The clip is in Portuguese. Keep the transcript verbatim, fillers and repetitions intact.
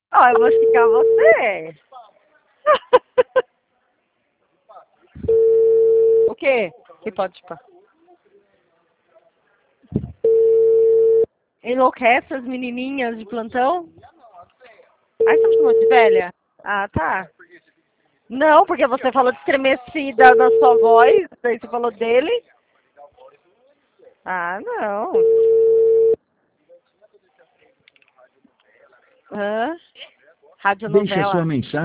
Ó, eu vou xingar você. O quê? Que pode chupar? Enlouquece as menininhas de plantão? Ai, você me chamou de velha? Ah, tá. Não, porque você falou de estremecida na sua voz, daí você falou dele. Ah, não. Hã? Deixe a Radionovela. sua mensagem.